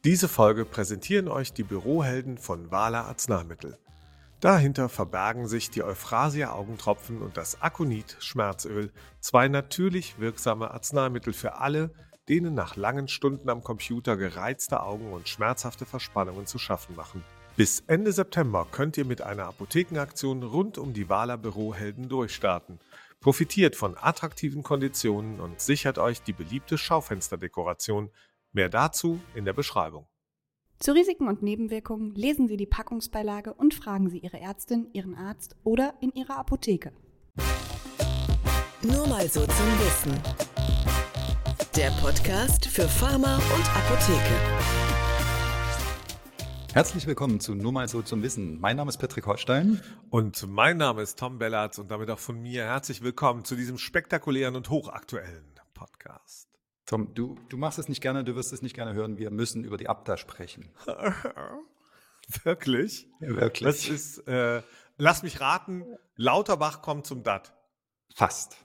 Diese Folge präsentieren euch die Bürohelden von Wala Arzneimittel. Dahinter verbergen sich die Euphrasia Augentropfen und das Aconit Schmerzöl, zwei natürlich wirksame Arzneimittel für alle, denen nach langen Stunden am Computer gereizte Augen und schmerzhafte Verspannungen zu schaffen machen. Bis Ende September könnt ihr mit einer Apothekenaktion rund um die Wala Bürohelden durchstarten. Profitiert von attraktiven Konditionen und sichert euch die beliebte Schaufensterdekoration. Mehr dazu in der Beschreibung. Zu Risiken und Nebenwirkungen lesen Sie die Packungsbeilage und fragen Sie Ihre Ärztin, Ihren Arzt oder in Ihrer Apotheke. Nur mal so zum Wissen. Der Podcast für Pharma und Apotheke. Herzlich willkommen zu Nur mal so zum Wissen. Mein Name ist Patrick Holstein. Und mein Name ist Tom Bellatz und damit auch von mir herzlich willkommen zu diesem spektakulären und hochaktuellen Podcast. Tom, du machst es nicht gerne, du wirst es nicht gerne hören. Wir müssen über die Abda sprechen. Wirklich? Ja, wirklich. Das ist, lass mich raten, Lauterbach kommt zum DAT. Fast.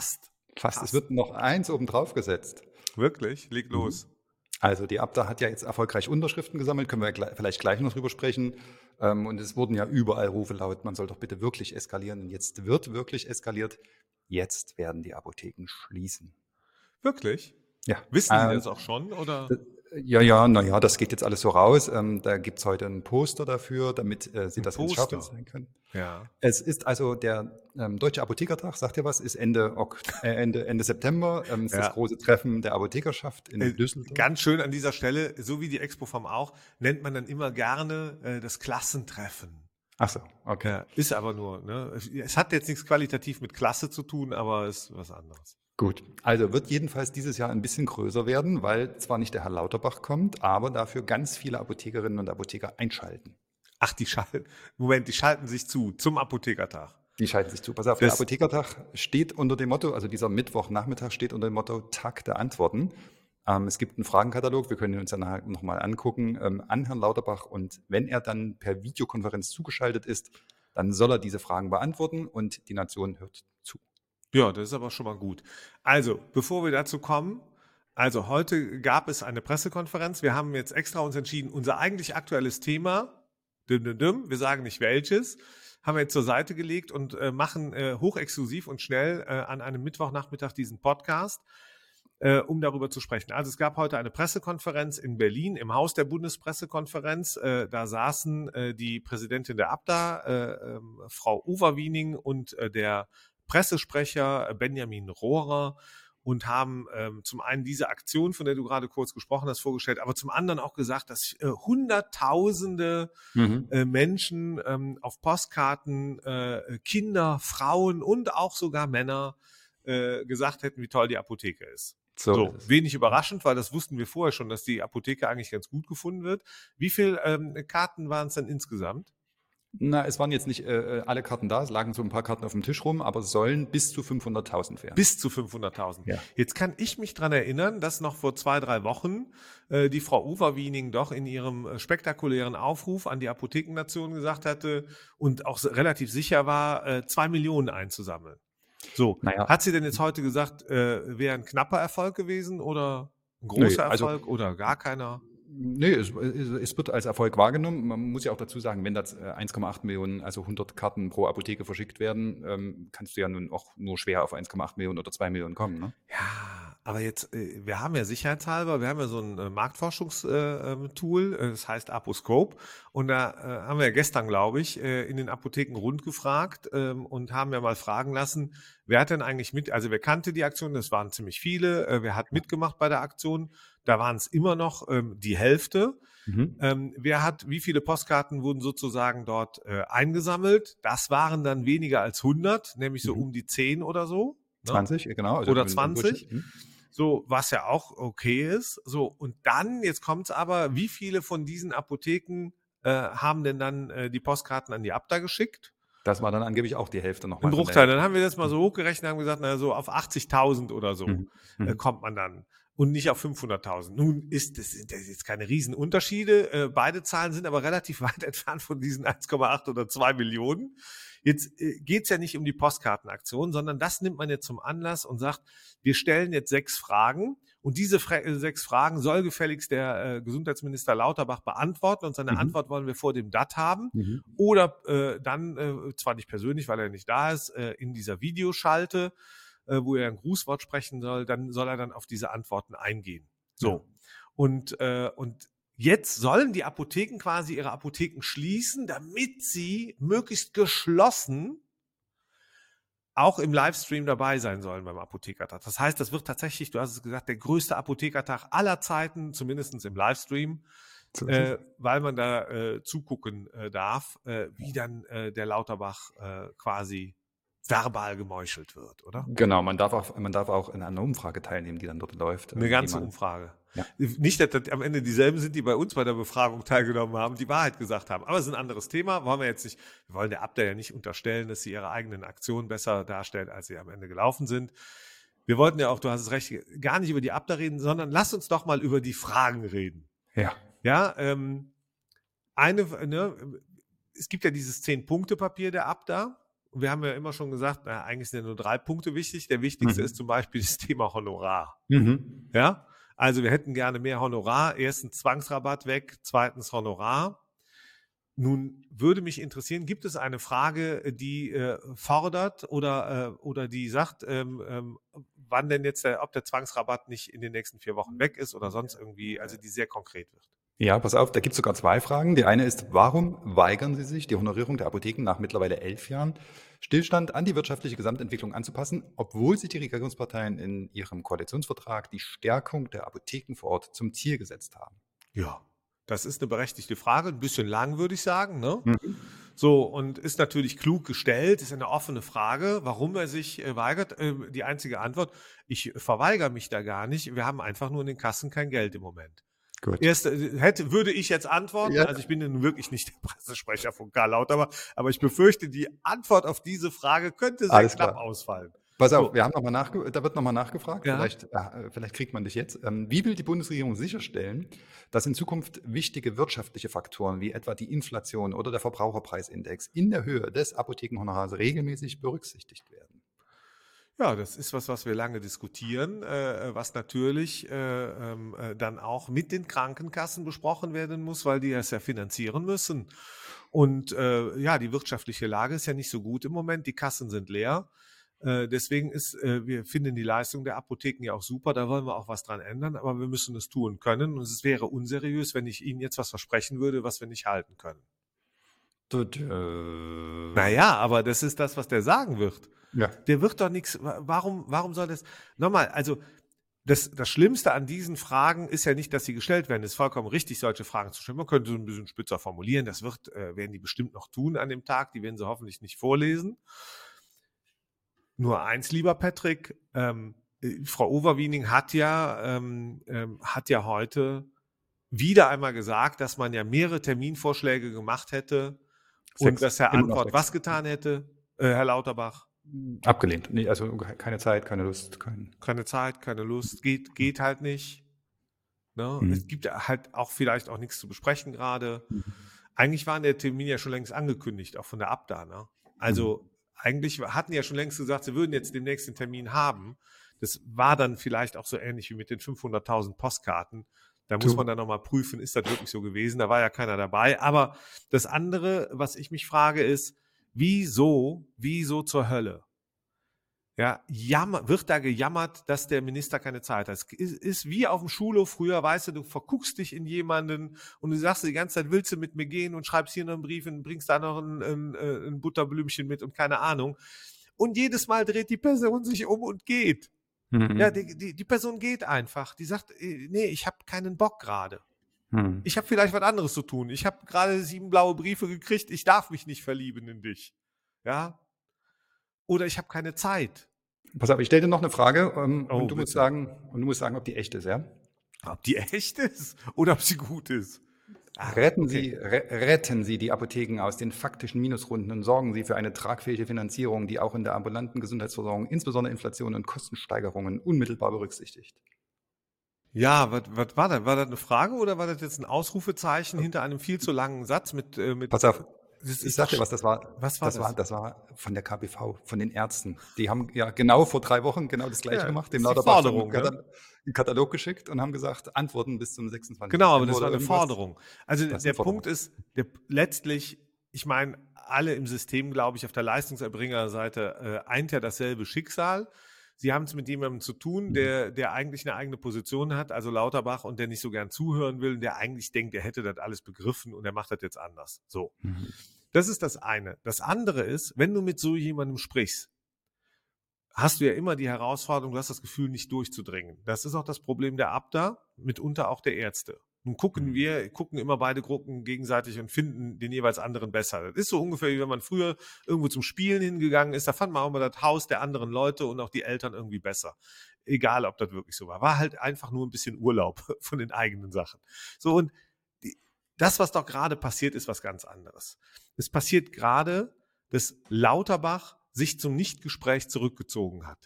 Es wird noch eins obendrauf gesetzt. Wirklich? Leg los. Also die Abda hat ja jetzt erfolgreich Unterschriften gesammelt, können wir vielleicht gleich noch drüber sprechen. Und es wurden ja überall Rufe laut, man soll doch bitte wirklich eskalieren. Und jetzt wird wirklich eskaliert. Jetzt werden die Apotheken schließen. Wirklich? Ja. Wissen die das auch schon, oder? Ja, das geht jetzt alles so raus. Da gibt's heute ein Poster dafür, damit Sie das ins Schaufenster sein können. Ja. Es ist also der Deutsche Apothekertag, sagt ihr was, ist Ende September. Ist das große Treffen der Apothekerschaft in Düsseldorf. Ganz schön an dieser Stelle, so wie die Expo-Farm auch, nennt man dann immer gerne das Klassentreffen. Ach so, okay. Ja, ist aber nur, ne? Es hat jetzt nichts qualitativ mit Klasse zu tun, aber ist was anderes. Gut, also wird jedenfalls dieses Jahr ein bisschen größer werden, weil zwar nicht der Herr Lauterbach kommt, aber dafür ganz viele Apothekerinnen und Apotheker einschalten. Ach, die schalten sich zum Apothekertag. Die schalten sich zu. Pass auf, der Apothekertag steht unter dem Motto, also dieser Mittwochnachmittag steht unter dem Motto Tag der Antworten. Es gibt einen Fragenkatalog, wir können ihn uns dann nachher nochmal angucken, an Herrn Lauterbach. Und wenn er dann per Videokonferenz zugeschaltet ist, dann soll er diese Fragen beantworten und die Nation hört zu. Ja, das ist aber schon mal gut. Also, bevor wir dazu kommen, also heute gab es eine Pressekonferenz. Wir haben jetzt extra uns entschieden, unser eigentlich aktuelles Thema, wir sagen nicht welches, haben wir jetzt zur Seite gelegt und machen hochexklusiv und schnell an einem Mittwochnachmittag diesen Podcast, um darüber zu sprechen. Also es gab heute eine Pressekonferenz in Berlin im Haus der Bundespressekonferenz. Da saßen die Präsidentin der Abda, Frau Overwiening, und der Pressesprecher Benjamin Rohrer und haben zum einen diese Aktion, von der du gerade kurz gesprochen hast, vorgestellt, aber zum anderen auch gesagt, dass Hunderttausende Menschen auf Postkarten, Kinder, Frauen und auch sogar Männer gesagt hätten, wie toll die Apotheke ist. So, wenig überraschend, weil das wussten wir vorher schon, dass die Apotheke eigentlich ganz gut gefunden wird. Wie viele Karten waren es denn insgesamt? Na, es waren jetzt nicht alle Karten da, es lagen so ein paar Karten auf dem Tisch rum, aber es sollen bis zu 500.000 werden. Bis zu 500.000. Ja. Jetzt kann ich mich dran erinnern, dass noch vor 2-3 Wochen die Frau Overwiening doch in ihrem spektakulären Aufruf an die Apothekennation gesagt hatte und auch relativ sicher war, 2 Millionen einzusammeln. So, Hat sie denn jetzt heute gesagt, wäre ein knapper Erfolg gewesen oder ein großer Erfolg oder gar keiner? Nee, es wird als Erfolg wahrgenommen. Man muss ja auch dazu sagen, wenn da 1,8 Millionen, also 100 Karten pro Apotheke verschickt werden, kannst du ja nun auch nur schwer auf 1,8 Millionen oder 2 Millionen kommen, ne? Ja, aber jetzt, wir haben ja sicherheitshalber, wir haben ja so ein Marktforschungstool, das heißt Aposcope, und da haben wir ja gestern, glaube ich, in den Apotheken rundgefragt und haben ja mal fragen lassen, wer hat denn eigentlich also wer kannte die Aktion, das waren ziemlich viele, wer hat mitgemacht bei der Aktion? Da waren es immer noch die Hälfte. Wie viele Postkarten wurden sozusagen dort eingesammelt? Das waren dann weniger als 100, nämlich so um die 10 oder so. 20, genau. Also oder 20. So, was ja auch okay ist. So, und dann, jetzt kommt's aber, wie viele von diesen Apotheken haben denn dann die Postkarten an die Abda geschickt? Das war dann angeblich auch die Hälfte nochmal. Ein Bruchteil. Dann haben wir das mal so hochgerechnet und haben gesagt, na, so auf 80.000 oder so kommt man dann. Und nicht auf 500.000. Nun sind das jetzt keine Riesenunterschiede. Beide Zahlen sind aber relativ weit entfernt von diesen 1,8 oder 2 Millionen. Jetzt geht's ja nicht um die Postkartenaktion, sondern das nimmt man jetzt zum Anlass und sagt, wir stellen jetzt 6 Fragen Und diese 6 Fragen soll gefälligst der Gesundheitsminister Lauterbach beantworten und seine Antwort wollen wir vor dem DAT haben oder dann, zwar nicht persönlich, weil er nicht da ist, in dieser Videoschalte, wo er ein Grußwort sprechen soll, dann soll er dann auf diese Antworten eingehen. So. Und jetzt sollen die Apotheken quasi ihre Apotheken schließen, damit sie möglichst geschlossen auch im Livestream dabei sein sollen beim Apothekertag. Das heißt, das wird tatsächlich, du hast es gesagt, der größte Apothekertag aller Zeiten, zumindest im Livestream, weil man da zugucken darf, wie dann der Lauterbach quasi verbal gemeuchelt wird, oder? Genau, man darf auch in einer Umfrage teilnehmen, die dann dort läuft. Eine ganze Umfrage. Ja. Nicht, dass das am Ende dieselben sind, die bei uns bei der Befragung teilgenommen haben, die Wahrheit gesagt haben. Aber es ist ein anderes Thema. Wollen wir jetzt nicht, wir wollen der Abda ja nicht unterstellen, dass sie ihre eigenen Aktionen besser darstellt, als sie am Ende gelaufen sind. Wir wollten ja auch, du hast es recht, gar nicht über die Abda reden, sondern lass uns doch mal über die Fragen reden. Ja. Ja, es gibt ja dieses 10-Punkte-Papier der Abda. Und wir haben ja immer schon gesagt, eigentlich sind ja nur 3 Punkte wichtig. Der wichtigste ist zum Beispiel das Thema Honorar. Ja, also wir hätten gerne mehr Honorar. Erstens Zwangsrabatt weg, zweitens Honorar. Nun würde mich interessieren, gibt es eine Frage, die fordert oder die sagt, wann denn jetzt ob der Zwangsrabatt nicht in den nächsten 4 Wochen weg ist oder sonst irgendwie, also die sehr konkret wird? Ja, pass auf, da gibt es sogar 2 Fragen. Die eine ist, warum weigern Sie sich, die Honorierung der Apotheken nach mittlerweile 11 Jahren Stillstand an die wirtschaftliche Gesamtentwicklung anzupassen, obwohl sich die Regierungsparteien in ihrem Koalitionsvertrag die Stärkung der Apotheken vor Ort zum Ziel gesetzt haben? Ja, das ist eine berechtigte Frage, ein bisschen lang, würde ich sagen, ne? So, und ist natürlich klug gestellt, ist eine offene Frage, warum er sich weigert. Die einzige Antwort, ich verweigere mich da gar nicht, wir haben einfach nur in den Kassen kein Geld im Moment. Gut. Würde ich jetzt antworten, also ich bin nun wirklich nicht der Pressesprecher von Karl Lauterbach, aber ich befürchte, die Antwort auf diese Frage könnte sehr knapp ausfallen. Pass auf, wir haben da wird nochmal nachgefragt, Ja. vielleicht kriegt man dich jetzt. Wie will die Bundesregierung sicherstellen, dass in Zukunft wichtige wirtschaftliche Faktoren wie etwa die Inflation oder der Verbraucherpreisindex in der Höhe des Apothekenhonorars regelmäßig berücksichtigt werden? Ja, das ist was wir lange diskutieren, was natürlich dann auch mit den Krankenkassen besprochen werden muss, weil die es ja finanzieren müssen. Und die wirtschaftliche Lage ist ja nicht so gut im Moment, die Kassen sind leer. Deswegen wir finden die Leistung der Apotheken ja auch super, da wollen wir auch was dran ändern, aber wir müssen es tun können. Und es wäre unseriös, wenn ich Ihnen jetzt was versprechen würde, was wir nicht halten können. Naja, aber das ist das, was der sagen wird. Ja. Der wird doch nichts, warum soll das, nochmal, also das Schlimmste an diesen Fragen ist ja nicht, dass sie gestellt werden. Es ist vollkommen richtig, solche Fragen zu stellen. Man könnte so ein bisschen spitzer formulieren, das werden die bestimmt noch tun an dem Tag, die werden sie hoffentlich nicht vorlesen. Nur eins, lieber Patrick, Frau Overwiening hat ja heute wieder einmal gesagt, dass man ja mehrere Terminvorschläge gemacht hätte und dass Herr Antwort was getan hätte, Herr Lauterbach? Abgelehnt. Nee, also keine Zeit, keine Lust. Keine Zeit, keine Lust, geht halt nicht. Ne? Es gibt halt auch vielleicht auch nichts zu besprechen gerade. Eigentlich war der Termin ja schon längst angekündigt, auch von der Abda. Ne? Also eigentlich hatten ja schon längst gesagt, sie würden jetzt demnächst den Termin haben. Das war dann vielleicht auch so ähnlich wie mit den 500.000 Postkarten. Da muss man dann nochmal prüfen, ist das wirklich so gewesen? Da war ja keiner dabei. Aber das andere, was ich mich frage, ist, wieso zur Hölle? Ja, wird da gejammert, dass der Minister keine Zeit hat. Es ist wie auf dem Schulhof früher, weißt du verguckst dich in jemanden und du sagst die ganze Zeit, willst du mit mir gehen und schreibst hier noch einen Brief und bringst da noch ein Butterblümchen mit und keine Ahnung. Und jedes Mal dreht die Person sich um und geht. Ja, die Person geht einfach. Die sagt, nee, ich habe keinen Bock gerade. Ich habe vielleicht was anderes zu tun. Ich habe gerade 7 blaue Briefe gekriegt. Ich darf mich nicht verlieben in dich. Ja? Oder ich habe keine Zeit. Pass auf, ich stelle dir noch eine Frage und du bitte. musst sagen, ob die echt ist, ja? Ob die echt ist oder ob sie gut ist. Retten Sie die Apotheken aus den faktischen Minusrunden und sorgen Sie für eine tragfähige Finanzierung, die auch in der ambulanten Gesundheitsversorgung insbesondere Inflation und Kostensteigerungen unmittelbar berücksichtigt. Ja, was war das? War das eine Frage oder war das jetzt ein Ausrufezeichen hinter einem viel zu langen Satz mit Pass auf, Ich sag dir was, das war von der KBV, von den Ärzten. Die haben ja genau vor 3 Wochen genau das Gleiche gemacht, dem das ist die Lauterbach Forderung, einen Katalog geschickt und haben gesagt, Antworten bis zum 26. Genau, aber das September war oder eine irgendwas. Forderung. Also Das ist der eine Forderung. Punkt ist, letztlich, ich meine, alle im System, glaube ich, auf der Leistungserbringerseite eint ja dasselbe Schicksal. Sie haben es mit jemandem zu tun, der eigentlich eine eigene Position hat, also Lauterbach, und der nicht so gern zuhören will und der eigentlich denkt, er hätte das alles begriffen und er macht das jetzt anders. So. Das ist das eine. Das andere ist, wenn du mit so jemandem sprichst, hast du ja immer die Herausforderung, du hast das Gefühl, nicht durchzudringen. Das ist auch das Problem der Abda, mitunter auch der Ärzte. Nun gucken immer beide Gruppen gegenseitig und finden den jeweils anderen besser. Das ist so ungefähr, wie wenn man früher irgendwo zum Spielen hingegangen ist, da fand man auch mal das Haus der anderen Leute und auch die Eltern irgendwie besser. Egal, ob das wirklich so war. War halt einfach nur ein bisschen Urlaub von den eigenen Sachen. So, und das, was doch gerade passiert, ist was ganz anderes. Es passiert gerade, dass Lauterbach sich zum Nichtgespräch zurückgezogen hat.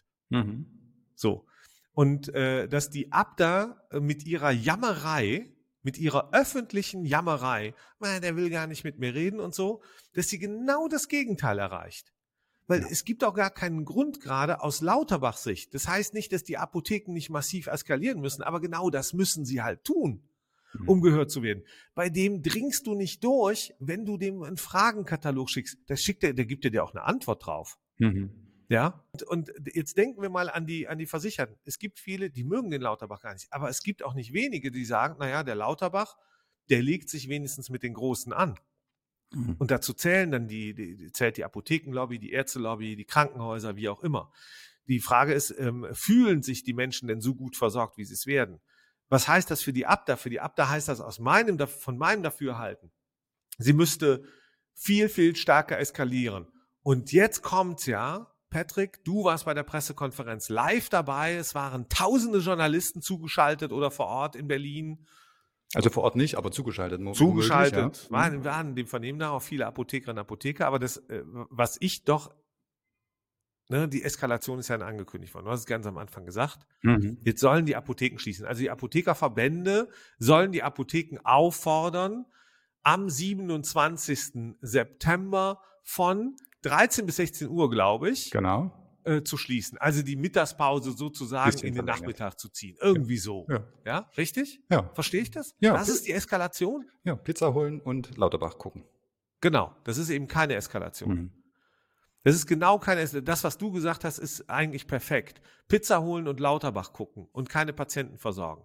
So. Und dass die Abda mit ihrer Jammerei, mit ihrer öffentlichen Jammerei, der will gar nicht mit mir reden und so, dass sie genau das Gegenteil erreicht. Weil es gibt auch gar keinen Grund gerade aus Lauterbachs Sicht. Das heißt nicht, dass die Apotheken nicht massiv eskalieren müssen, aber genau das müssen sie halt tun, um gehört zu werden. Bei dem dringst du nicht durch, wenn du dem einen Fragenkatalog schickst. Der gibt dir auch eine Antwort drauf. Ja, und jetzt denken wir mal an die Versicherten. Es gibt viele, die mögen den Lauterbach gar nicht, aber es gibt auch nicht wenige, die sagen, naja, der Lauterbach, der legt sich wenigstens mit den Großen an. Und dazu zählen dann zählt die Apothekenlobby, die Ärztelobby, die Krankenhäuser, wie auch immer. Die Frage ist, fühlen sich die Menschen denn so gut versorgt, wie sie es werden? Was heißt das für die Abda? Für die Abda heißt das von meinem Dafürhalten, sie müsste viel, viel stärker eskalieren. Und jetzt kommt's ja, Patrick, du warst bei der Pressekonferenz live dabei. Es waren tausende Journalisten zugeschaltet oder vor Ort in Berlin. Also vor Ort nicht, aber zugeschaltet. Zugeschaltet. Waren in dem Vernehmen da auch viele Apothekerinnen und Apotheker. Aber das, was ich doch, die Eskalation ist ja angekündigt worden. Du hast es ganz am Anfang gesagt. Jetzt sollen die Apotheken schließen. Also die Apothekerverbände sollen die Apotheken auffordern, am 27. September von 13 bis 16 Uhr, glaube ich, zu schließen. Also die Mittagspause sozusagen in den Nachmittag zu ziehen. Irgendwie so. Ja, richtig? Ja. Verstehe ich das? Ja. Das ist die Eskalation? Ja, Pizza holen und Lauterbach gucken. Genau, das ist eben keine Eskalation. Das ist genau keine Eskalation. Das, was du gesagt hast, ist eigentlich perfekt. Pizza holen und Lauterbach gucken und keine Patienten versorgen.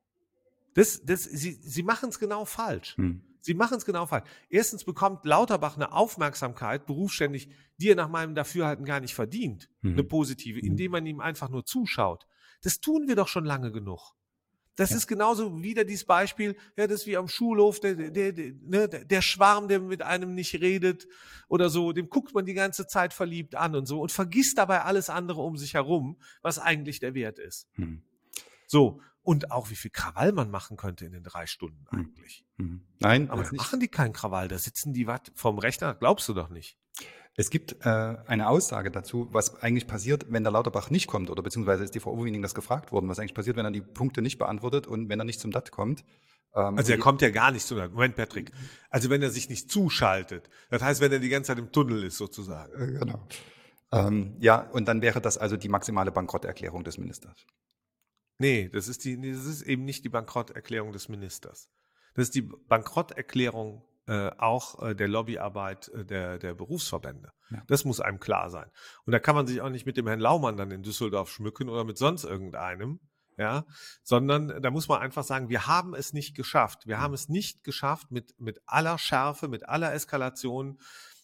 Sie machen es genau falsch. Sie machen es genau falsch. Erstens bekommt Lauterbach eine Aufmerksamkeit, berufsständig, die er nach meinem Dafürhalten gar nicht verdient, eine positive, indem man ihm einfach nur zuschaut. Das tun wir doch schon lange genug. Das ist genauso wieder dieses Beispiel, das ist wie am Schulhof, der Schwarm, der mit einem nicht redet oder so, dem guckt man die ganze Zeit verliebt an und so und vergisst dabei alles andere um sich herum, was eigentlich der Wert ist. So. Und auch wie viel Krawall man machen könnte in den 3 Stunden eigentlich. Nein, aber machen die keinen Krawall, da sitzen die vom Rechner, glaubst du doch nicht. Es gibt eine Aussage dazu, was eigentlich passiert, wenn der Lauterbach nicht kommt, oder beziehungsweise ist die Frau Uwening das gefragt worden, was eigentlich passiert, wenn er die Punkte nicht beantwortet und wenn er nicht zum DAT kommt. Also er kommt ja gar nicht zum DAT. Moment, Patrick. Also wenn er sich nicht zuschaltet, das heißt, wenn er die ganze Zeit im Tunnel ist sozusagen. Genau. Ja, und dann wäre das also die maximale Bankrotterklärung des Ministers. Nee, das ist eben nicht die Bankrotterklärung des Ministers. Das ist die Bankrotterklärung auch der Lobbyarbeit der Berufsverbände. Ja. Das muss einem klar sein. Und da kann man sich auch nicht mit dem Herrn Laumann dann in Düsseldorf schmücken oder mit sonst irgendeinem, ja, sondern da muss man einfach sagen, wir haben es nicht geschafft. Wir haben es nicht geschafft, mit aller Schärfe, mit aller Eskalation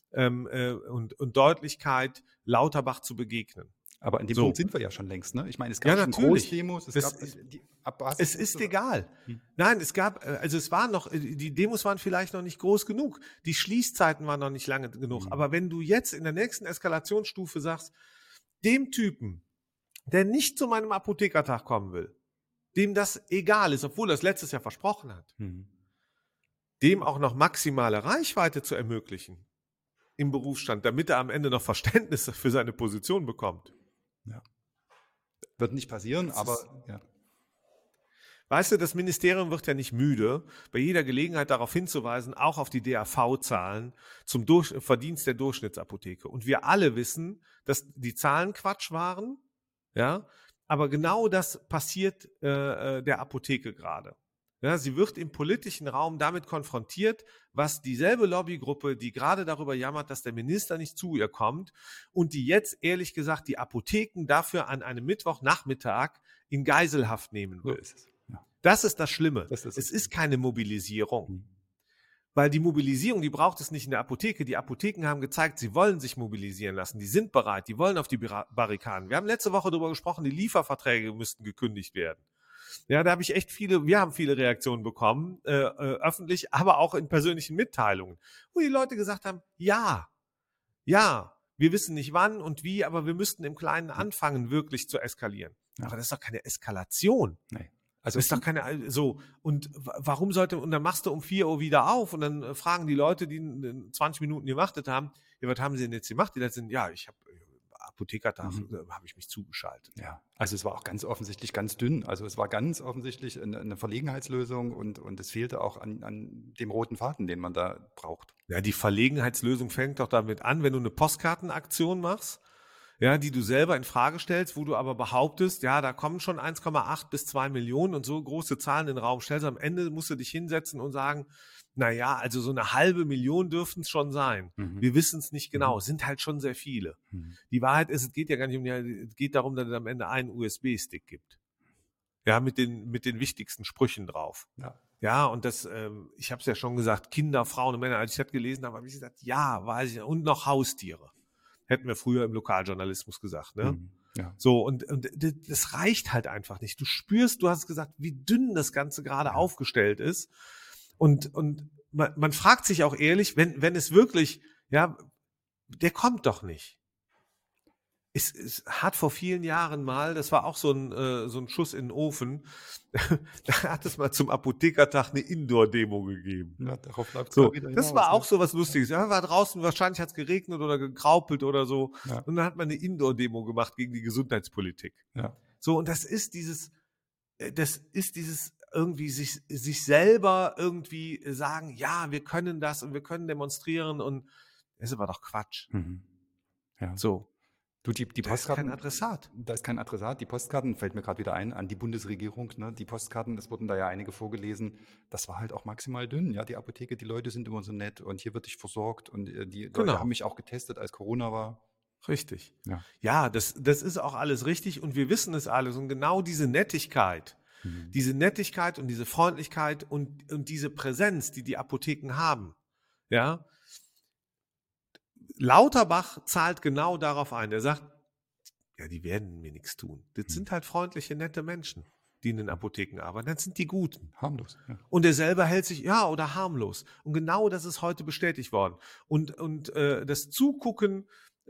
und Deutlichkeit Lauterbach zu begegnen. Aber an dem Punkt sind wir ja schon längst, ne? Ich meine, es gab schon Großdemos, es ist egal. Nein, es waren noch, die Demos waren vielleicht noch nicht groß genug. Die Schließzeiten waren noch nicht lange genug. Aber wenn du jetzt in der nächsten Eskalationsstufe sagst, dem Typen, der nicht zu meinem Apothekertag kommen will, dem das egal ist, obwohl er es letztes Jahr versprochen hat, dem auch noch maximale Reichweite zu ermöglichen im Berufsstand, damit er am Ende noch Verständnis für seine Position bekommt. Ja. Wird nicht passieren, aber ja. Weißt du, das Ministerium wird ja nicht müde, bei jeder Gelegenheit darauf hinzuweisen, auch auf die DAV-Zahlen zum Verdienst der Durchschnittsapotheke. Und wir alle wissen, dass die Zahlen Quatsch waren, ja, aber genau das passiert der Apotheke gerade. Ja, sie wird im politischen Raum damit konfrontiert, was dieselbe Lobbygruppe, die gerade darüber jammert, dass der Minister nicht zu ihr kommt und die jetzt ehrlich gesagt die Apotheken dafür an einem Mittwochnachmittag in Geiselhaft nehmen So wird. ist es. Ja. Das ist das Schlimme. Das ist Es ist keine Mobilisierung. Mhm. Weil die Mobilisierung, die braucht es nicht in der Apotheke. Die Apotheken haben gezeigt, sie wollen sich mobilisieren lassen. Die sind bereit, die wollen auf die Barrikaden. Wir haben letzte Woche darüber gesprochen, die Lieferverträge müssten gekündigt werden. Ja, da habe ich wir haben viele Reaktionen bekommen, öffentlich, aber auch in persönlichen Mitteilungen, wo die Leute gesagt haben, ja, wir wissen nicht wann und wie, aber wir müssten im Kleinen anfangen, wirklich zu eskalieren. Ja. Aber das ist doch keine Eskalation. Nee. Also Das ist doch keine, so, und warum und dann machst du um 4 Uhr wieder auf und dann fragen die Leute, die 20 Minuten gewartet haben, ja, was haben sie denn jetzt gemacht? Die da sind, ja, ich habe Apothekertag, habe ich mich zugeschaltet. Ja, also es war auch ganz offensichtlich ganz dünn. Also es war ganz offensichtlich eine Verlegenheitslösung und es fehlte auch an dem roten Faden, den man da braucht. Ja, die Verlegenheitslösung fängt doch damit an, wenn du eine Postkartenaktion machst, ja, die du selber in Frage stellst, wo du aber behauptest, ja, da kommen schon 1,8 bis 2 Millionen und so große Zahlen in den Raum stellst. Am Ende musst du dich hinsetzen und sagen, naja, also so 500.000 dürften es schon sein. Wir wissen es nicht genau. Es sind halt schon sehr viele. Die Wahrheit ist, es geht ja gar nicht es geht darum, dass es am Ende einen USB-Stick gibt. Ja, mit den wichtigsten Sprüchen drauf. Ja, und das, ich habe es ja schon gesagt, Kinder, Frauen und Männer, als ich das gelesen habe ich gesagt, ja, weiß ich, und noch Haustiere. Hätten wir früher im Lokaljournalismus gesagt, ne? Ja. So, und das reicht halt einfach nicht. Du spürst, du hast gesagt, wie dünn das Ganze gerade aufgestellt ist. Und man fragt sich auch ehrlich, wenn es wirklich, ja, der kommt doch nicht. Es hat vor vielen Jahren mal, das war auch so ein Schuss in den Ofen, da hat es mal zum Apothekertag eine Indoor-Demo gegeben. Ja, darauf läuft So, wieder das hinaus, war ne? auch so was Lustiges. Ja, war draußen, wahrscheinlich hat es geregnet oder gegraupelt oder so. Ja. Und dann hat man eine Indoor-Demo gemacht gegen die Gesundheitspolitik. Ja. So, und das ist dieses irgendwie sich selber irgendwie sagen, ja, wir können das und wir können demonstrieren und das ist aber doch Quatsch. Ja. So. Du, die Da ist Postkarten, kein Adressat. Da ist kein Adressat. Die Postkarten, fällt mir gerade wieder ein, an die Bundesregierung. Ne? Die Postkarten, es wurden da ja einige vorgelesen. Das war halt auch maximal dünn. Ja, die Apotheke, die Leute sind immer so nett und hier wird dich versorgt und die Leute Genau. haben mich auch getestet, als Corona war. Richtig. Ja. Ja, das ist auch alles richtig und wir wissen es alles. Und genau diese Nettigkeit und diese Freundlichkeit und diese Präsenz, die Apotheken haben, ja, Lauterbach zahlt genau darauf ein. Er sagt, ja, die werden mir nichts tun. Das sind halt freundliche, nette Menschen, die in den Apotheken arbeiten. Das sind die Guten. Harmlos. Ja. Und er selber hält sich, ja, oder harmlos. Und genau das ist heute bestätigt worden. Und das Zugucken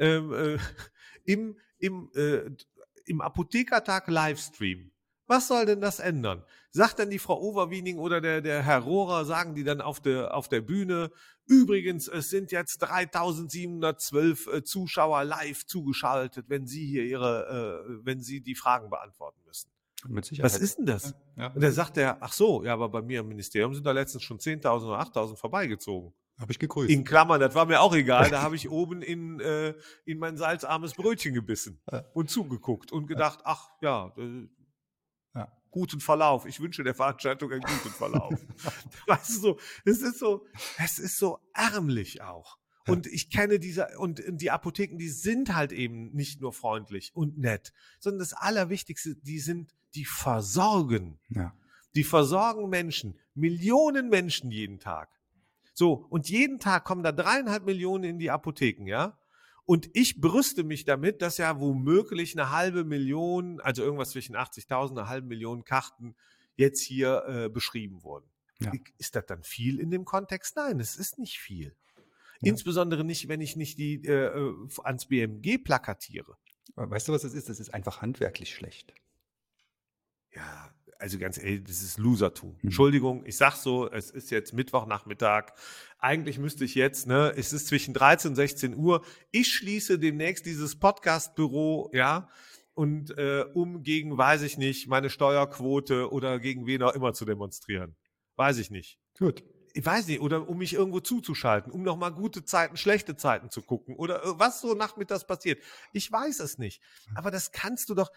im Apothekertag Livestream. Was soll denn das ändern? Sagt dann die Frau Overwiening oder der Herr Rohrer, sagen die dann auf der Bühne, übrigens, es sind jetzt 3.712 Zuschauer live zugeschaltet, wenn Sie wenn Sie die Fragen beantworten müssen. Mit Sicherheit. Was ist denn das? Ja. Und dann sagt er, ach so, ja, aber bei mir im Ministerium sind da letztens schon 10.000 oder 8.000 vorbeigezogen. Habe ich gegrüßt. In Klammern, das war mir auch egal, da habe ich oben in mein salzarmes Brötchen gebissen und zugeguckt und gedacht, ach ja, guten Verlauf. Ich wünsche der Veranstaltung einen guten Verlauf. Weißt du, es ist so ärmlich auch. Und ich kenne und die Apotheken, die sind halt eben nicht nur freundlich und nett, sondern das Allerwichtigste, die versorgen. Ja. Die versorgen Menschen, Millionen Menschen jeden Tag. So, und jeden Tag kommen da 3,5 Millionen in die Apotheken, ja? Und ich brüste mich damit, dass ja womöglich 500.000, also irgendwas zwischen 80.000 und 500.000 Karten jetzt hier beschrieben wurden. Ja. Ist das dann viel in dem Kontext? Nein, es ist nicht viel. Ja. Insbesondere nicht, wenn ich nicht die ans BMG plakatiere. Weißt du, was es ist? Es ist einfach handwerklich schlecht. Ja, also ganz ehrlich, das ist Losertum. Entschuldigung, ich sag so, es ist jetzt Mittwochnachmittag. Eigentlich müsste ich jetzt, es ist zwischen 13 und 16 Uhr. Ich schließe demnächst dieses Podcast-Büro, ja, und um gegen, weiß ich nicht, meine Steuerquote oder gegen wen auch immer zu demonstrieren. Weiß ich nicht. Gut. Ich weiß nicht, oder um mich irgendwo zuzuschalten, um nochmal gute Zeiten, schlechte Zeiten zu gucken oder was so nachmittags passiert. Ich weiß es nicht. Aber das kannst du doch,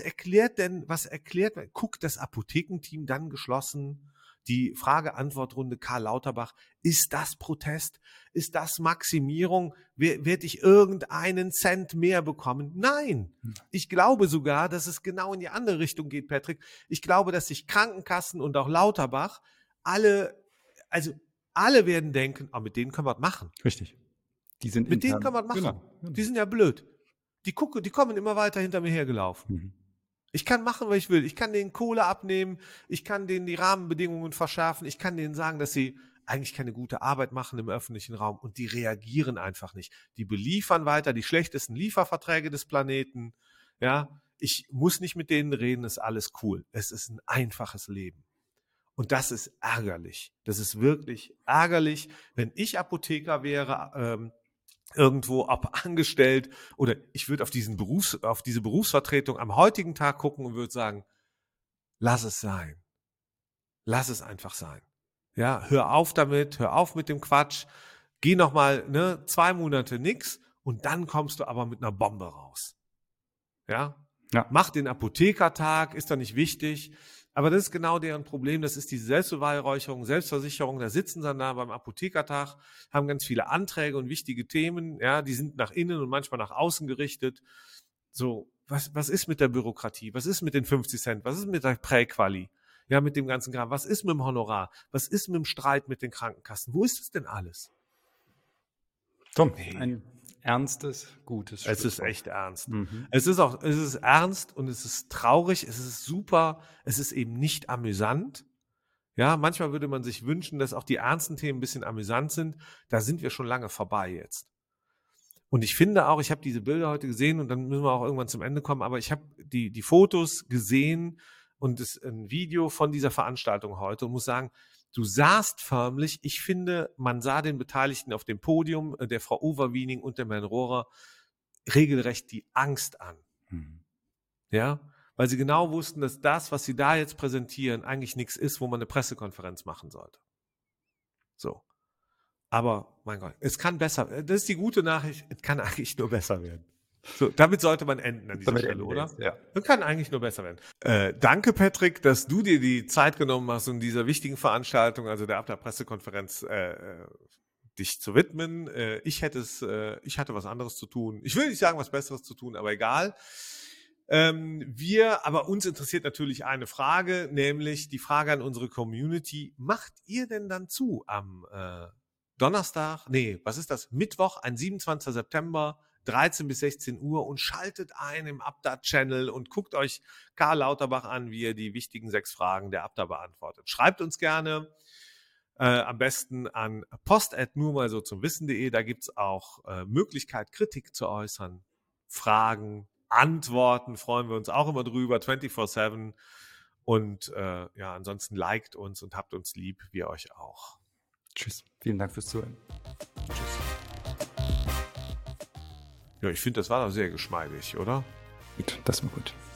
guck, das Apothekenteam dann geschlossen, die Frage-Antwort-Runde Karl Lauterbach, ist das Protest? Ist das Maximierung? Werde ich irgendeinen Cent mehr bekommen? Nein. Ich glaube sogar, dass es genau in die andere Richtung geht, Patrick. Ich glaube, dass sich Krankenkassen und auch Lauterbach alle werden denken, mit denen können wir was machen. Richtig. Mit denen können wir was machen. Genau. Die sind ja blöd. Die kommen immer weiter hinter mir hergelaufen. Ich kann machen, was ich will. Ich kann denen Kohle abnehmen. Ich kann denen die Rahmenbedingungen verschärfen. Ich kann denen sagen, dass sie eigentlich keine gute Arbeit machen im öffentlichen Raum. Und die reagieren einfach nicht. Die beliefern weiter die schlechtesten Lieferverträge des Planeten. Ja, ich muss nicht mit denen reden. Ist alles cool. Es ist ein einfaches Leben. Und das ist ärgerlich. Das ist wirklich ärgerlich, wenn ich Apotheker wäre, irgendwo angestellt oder ich würde auf diese Berufsvertretung am heutigen Tag gucken und würde sagen, lass es sein. Lass es einfach sein. Ja, hör auf damit, hör auf mit dem Quatsch. Geh nochmal 2 Monate nix und dann kommst du aber mit einer Bombe raus. Ja? Mach den Apothekertag, ist doch nicht wichtig. Aber das ist genau deren Problem, das ist diese Selbstbeweihräucherung, Selbstversicherung, da sitzen sie dann da beim Apothekertag, haben ganz viele Anträge und wichtige Themen, ja, die sind nach innen und manchmal nach außen gerichtet. So, was ist mit der Bürokratie? Was ist mit den 50 Cent? Was ist mit der Präquali? Ja, mit dem ganzen Kram. Was ist mit dem Honorar? Was ist mit dem Streit mit den Krankenkassen? Wo ist das denn alles? Tom, ein ernstes, gutes Es ist echt ernst. Es ist ernst und es ist traurig, es ist super, es ist eben nicht amüsant. Ja, manchmal würde man sich wünschen, dass auch die ernsten Themen ein bisschen amüsant sind. Da sind wir schon lange vorbei jetzt. Und ich finde auch, ich habe diese Bilder heute gesehen und dann müssen wir auch irgendwann zum Ende kommen, aber ich habe die Fotos gesehen und ein Video von dieser Veranstaltung heute und muss sagen, du sahst förmlich, ich finde, man sah den Beteiligten auf dem Podium, der Frau Overwiening und dem Herrn Rohrer, regelrecht die Angst an. Ja, weil sie genau wussten, dass das, was sie da jetzt präsentieren, eigentlich nichts ist, wo man eine Pressekonferenz machen sollte. So. Aber, mein Gott, es kann besser, das ist die gute Nachricht, es kann eigentlich nur besser werden. So, damit sollte man enden an dieser Stelle, oder? Ja. Das kann eigentlich nur besser werden. Danke, Patrick, dass du dir die Zeit genommen hast, um dieser wichtigen Veranstaltung, also der Pressekonferenz, dich zu widmen. Ich hatte was anderes zu tun. Ich will nicht sagen, was Besseres zu tun, aber egal. Aber uns interessiert natürlich eine Frage, nämlich die Frage an unsere Community. Macht ihr denn dann zu am Mittwoch, ein 27. September, 13 bis 16 Uhr und schaltet ein im Abda-Channel und guckt euch Karl Lauterbach an, wie er die wichtigen 6 Fragen der Abda beantwortet. Schreibt uns gerne am besten an post@nurmalsozumwissen.de. Da gibt's auch Möglichkeit, Kritik zu äußern, Fragen, Antworten, freuen wir uns auch immer drüber, 24/7. Und ansonsten liked uns und habt uns lieb, wir euch auch. Tschüss. Vielen Dank fürs Zuhören. Tschüss. Ja, ich finde, das war doch sehr geschmeidig, oder? Gut, das war gut.